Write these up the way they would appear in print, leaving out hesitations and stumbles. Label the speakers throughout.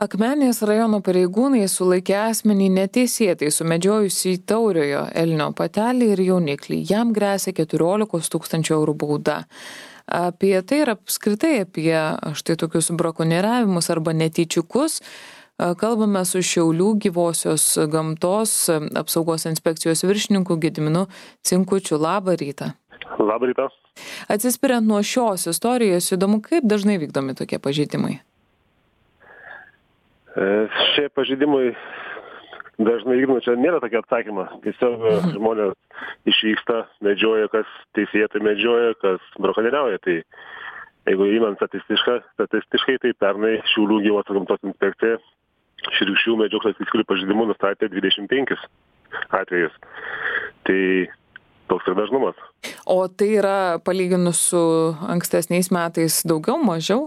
Speaker 1: Akmenės rajono pareigūnai sulaikė asmenį neteisėtai sumedžiojusį tauriojo elnio patelį ir jauniklį. Jam gresia 14 000 eurų bauda. Apie tai ir apskritai apie štai tokius brakonieriavimus arba netyčiukus kalbame su Šiaulių gyvosios gamtos apsaugos inspekcijos viršininku Gediminu Cinkučiu. Labą rytą.
Speaker 2: Labą rytą.
Speaker 1: Atsispiriant nuo šios istorijos, įdomu, kaip dažnai vykdomi tokie pažeidimai?
Speaker 2: Šie pažeidimai dažnai vykdomi, čia nėra tokia atsakyma. Tiesiog žmonės išvyksta, medžioja, kas teisėtai medžioja, kas brakonieriauja. Tai jeigu įmant statistiškai, tai pernai Šiaulių gyvosios gamtos inspekcija širkščių medžioklės taisyklių pažeidimų nustatė 25 atvejus. Tai toks ir dažnumas.
Speaker 1: O tai yra palyginus su ankstesniais metais daugiau, mažiau?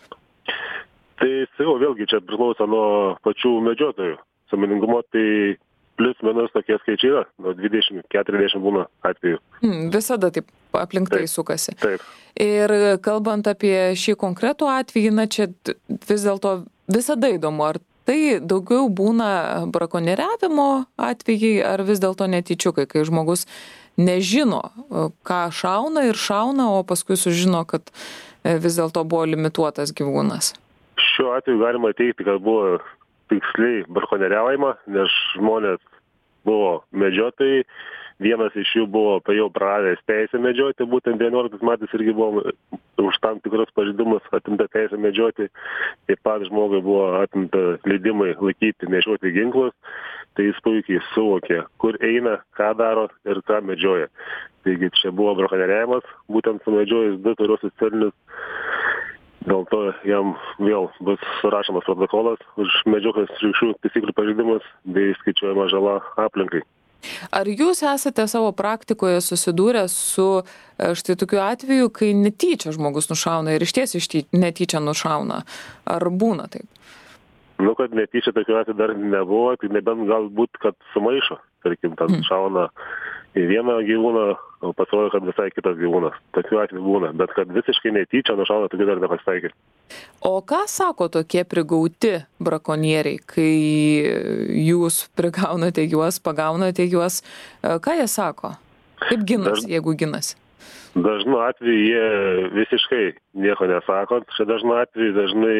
Speaker 2: Tai vėlgi čia priklauso nuo pačių medžiotojų sąmoningumo, tai plius minus tokie skaičiai yra, nuo 20-40 būna atvejų.
Speaker 1: Visada taip aplink tai sukasi.
Speaker 2: Taip.
Speaker 1: Ir kalbant apie šį konkretų atvejį, čia vis dėlto visada įdomu, ar tai daugiau būna brakonieriavimo atvejai, ar vis dėlto netyčiukai, kai žmogus nežino, ką šauna, o paskui sužino, kad vis dėlto buvo limituotas gyvūnas.
Speaker 2: Šiuo atveju galima teigti, kad buvo tiksliai brakonieriaujama, nes žmonės buvo medžiotojai, vienas iš jų buvo jau praradęs teisę medžioti, būtent 19 metais irgi buvo už tam tikrus pažeidimus atimta teisė medžioti, taip pat žmogui buvo atimta leidimai laikyti, nešioti ginklus, tai jis puikiai suvokė, kur eina, ką daro ir ką medžioja. Taigi čia buvo brakonieriavimas, būtent sumedžiojus 2 tauriuosius elnius. Dėl to jam vėl bus surašomas protokolas už medžioklės širkščių taisyklių pažeidimus bei skaičiuojama žala aplinkai.
Speaker 1: Ar jūs esate savo praktikoje susidūrę su štai tokiu atveju, kai netyčia žmogus nušauna ir išties netyčia nušauna? Ar būna taip?
Speaker 2: Kad netyčia tokiu atveju dar nebuvo, tai nebent galbūt, kad sumaišo. Tarkim, ten šauna į vieną gyvūną, o pasirodo, kad visai kitas gyvūnas. Tokiu atveju būna, bet kad visiškai netyčia nušauna, tokiu dar nepasitaikė.
Speaker 1: O ką sako tokie prigauti brakonieriai, kai jūs prigaunate juos, pagaunate juos? Ką jie sako? Kaip ginasi, jeigu ginasi?
Speaker 2: Dažnu atveju jie visiškai nieko nesako. Čia dažnu atveju dažnai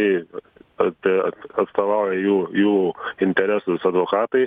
Speaker 2: atstovauja jų interesus advokatai.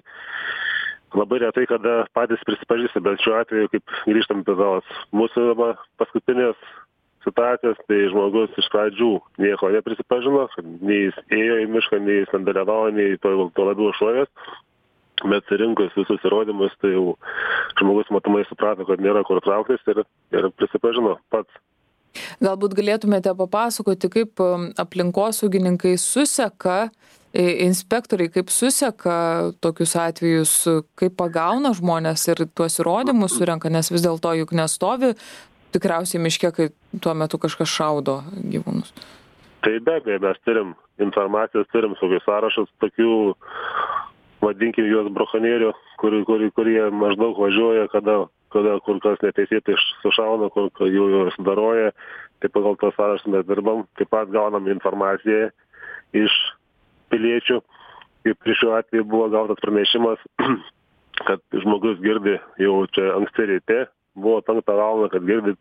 Speaker 2: Labai retai, kada patys prisipažįsta, bet šiuo atveju, kaip grįžtam prie tos mūsų paskutinės situacijos, tai žmogus iš pradžių nieko neprisipažino, nei jis ėjo į mišką, nei jis ten dalyvavo, nei to labiau šovės, bet surinkus visus įrodymus, tai jau žmogus matomai suprato, kad nėra kur trauktis ir prisipažino pats.
Speaker 1: Galbūt galėtumėte papasakoti, kaip aplinkosaugininkai suseka, inspektoriai kaip suseka tokius atvejus, kaip pagauna žmonės ir tuos įrodymus surenka, nes vis dėlto juk nestovi tikriausiai miške, kai tuo metu kažkas šaudo gyvūnus.
Speaker 2: Tai be abejo, mes turim informacijos, turim saugius sąrašus tokių, vadinkim juos brakonierių, kurie maždaug važiuoja, kada kur kas neteisėtai sušauna, kur jų sudaroja, tai pagal tos sąrašus mes dirbam, taip pat gaunam informaciją iš piliečių, kaip šiuo atveju buvo gautas pranešimas, kad žmogus girdi jau čia anksti ryte, buvo 5 valandą, kad girdėjo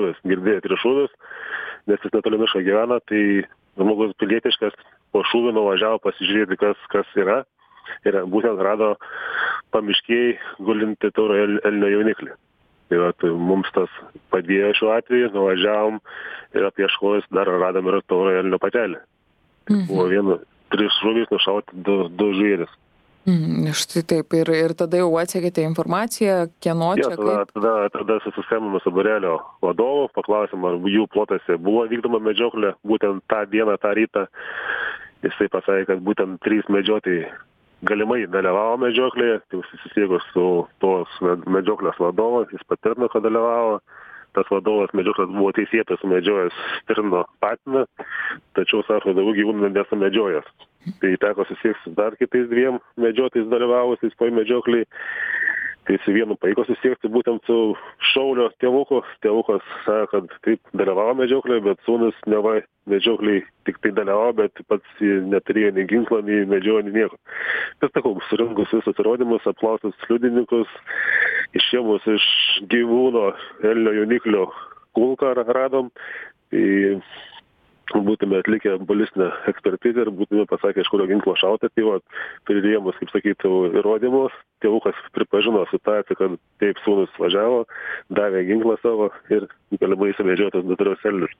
Speaker 2: 3 šūvius, nes jis netoli miško gyvena, tai žmogus pilietiškas po šūvių nuvažiavo pasižiūrėti, kas yra, ir būtent rado pamiškėj gulinti tauriojo elnio jauniklį. Tai mums tas padėjo šiuo atveju, nuvažiavom ir apieškojus dar radom ir tauriojo elnio patelį. Buvo 3 šūviais nušauti 2 žvėris.
Speaker 1: Štai taip, ir tada jau atsekėte informaciją, kieno čia kaip?
Speaker 2: Tada susiskambinome su būrelio vadovu, paklausėm, ar jų plotose buvo vykdoma medžioklė, būtent tą dieną, tą rytą. Jisai pasakė, kad būtent 3 medžiotojai galimai dalyvavo medžioklėje, tai susisiekus su tos medžioklės vadovu, jis patvirtino, kad dalyvavo. Tas vadovas medžioklės buvo teisėtai sumedžiojęs stirno patiną, tačiau, sako, daugiau gyvūnų nesumedžiojęs. Tai teko susiekti dar kitais 2 medžiotojais dalyvavusiais toj medžioklėj. tai su vienu pavyko susiekti būtent su Šaulio tėvuku. Tėvukas sako, kad taip dalyvavo medžioklėje, bet sūnus neva medžioklėje tik tai dalyvavo, bet pats neturėjo nei ginklo, nei medžiojo, nei nieko. Bet sakau, surinkus visus įrodymus, apklaustus liudininkus, išėmus iš gyvūno elnio jauniklio kulką radom, tai būtume atlikę balistinę ekspertizę ir būtume pasakę, iš kurio ginklo šauti. Tai va, pridėjimus, kaip sakyti, įrodymus, tėvukas pripažino situaciją, kad taip sūnus važiavo, davė ginklą savo ir galimai įsimedžiotas duktarios elnius.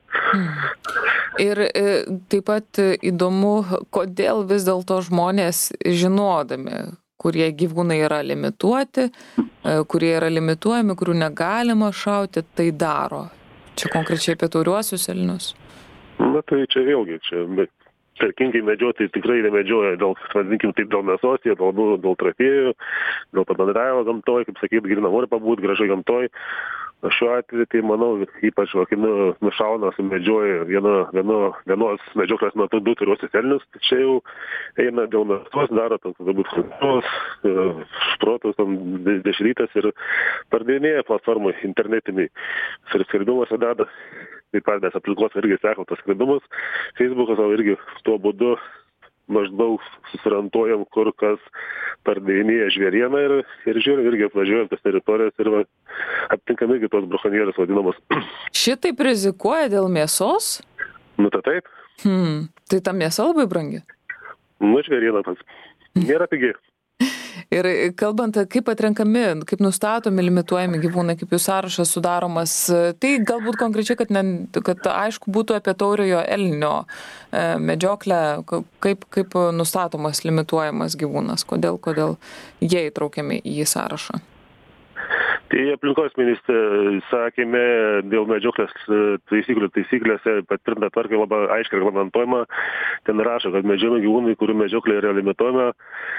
Speaker 1: Ir taip pat įdomu, kodėl vis dėlto žmonės žinodami, kurie gyvūnai yra limituoti, kurie yra limituojami, kurių negalima šauti, tai daro. Čia konkrečiai apie tauriuosius elnius.
Speaker 2: Na tai čia vėlgi, tarkingai medžiotojai tikrai nemedžioja dėl, vadinkim taip, dėl mėsos, jie dėl trofėjų, dėl pabendravimo gamtoj, kaip sakyt, grina nori pabūt gražiai gamtoj. Šiuo atveju, tai manau, ypač kai nušauna, sumedžioja vienos medžioklės metu 2 tauriuosius elnius, tai čia jau eina dėl mėsos, daro galbūt šprotus, dešrytas ir pardėnėja platformai internetiniai. Ir skelbimuose deda. Taip pat mes aplinkos irgi sekam tos skelbimus. Facebookas savo irgi tuo būdu maždaug susirantuojam, kur kas pardėinėja žvėrieną ir žiūrim, irgi apvažiuojam tas teritorijas ir aptinkam irgi tos brakonierius vadinamus.
Speaker 1: Šitaip rizikuoja dėl mėsos?
Speaker 2: Nu, tai taip.
Speaker 1: Tai ta mėsa labai brangi?
Speaker 2: Nu, žvėriena pats. Nėra pigi.
Speaker 1: Ir kalbant, kaip atrenkami, kaip nustatomi, limituojami gyvūnai, kaip jų sąrašas sudaromas, tai galbūt konkrečiai, kad aišku būtų apie tauriojo elnio medžioklę, kaip nustatomas, limituojamas gyvūnas, kodėl jie įtraukiami į sąrašą.
Speaker 2: Tai aplinkos ministrė sakėme, dėl medžioklės taisyklėse patvirtinta tvarka labai aiškiai reglamentuojama. Ten rašo, kad medžiojami gyvūnai, kurių medžioklė yra limituojama,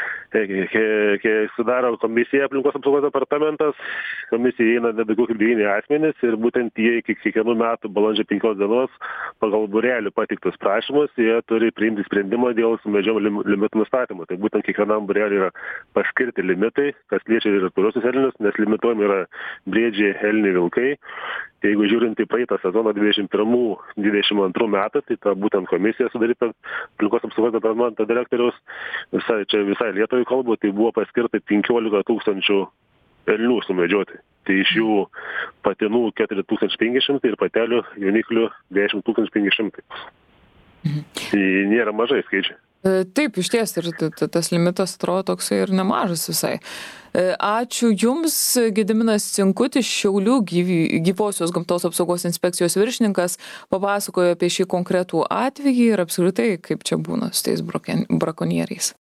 Speaker 2: kai sudaro komisija aplinkos apsaugos departamentas, komisija įeina nedaugiau kaip 9 asmenys ir būtent jie iki kiekvienų metų balandžio 5 dienos pagal būrelių pateiktus prašymus jie turi priimti sprendimą dėl sumedžiojimo limitų nustatymo. Tai būtent kiekvienam būreliui yra paskirti limitai, kas liečia ir tauriuosius elnius, nes limituojami yra briedžiai, elniai, vilkai. Tai jeigu žiūrint į praeitą sezoną 21-22 metų, tai ta būtent komisija sudaryta aplinkos apsaugos departamento direktoriaus, visai Lietuvai kalbu, tai buvo paskirta 15 000 elnių sumedžioti. Tai iš jų patinų 4500 ir patelių jauniklių 10 500. Tai nėra mažai skaičiai.
Speaker 1: Taip, iš ties, ir tas limitas atrodo toksai ir nemažas visai. Ačiū Jums, Gediminas Cinkutis, Šiaulių gyvosios gamtos apsaugos inspekcijos viršininkas, papasakojo apie šį konkretų atvejį ir apskritai, kaip čia būna su tais brakonieriais.